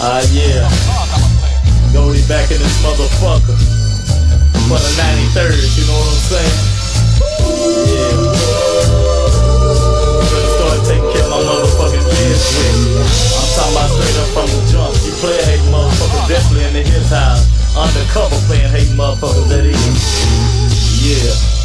Yeah. Goldie back in this motherfucker. For the 93rd, you know what I'm saying? Yeah. Better start taking care of my motherfucking business. I'm talking about straight up from the jump. You play a hating motherfucker, definitely in his house. Undercover playing hating motherfuckers, that is. Yeah.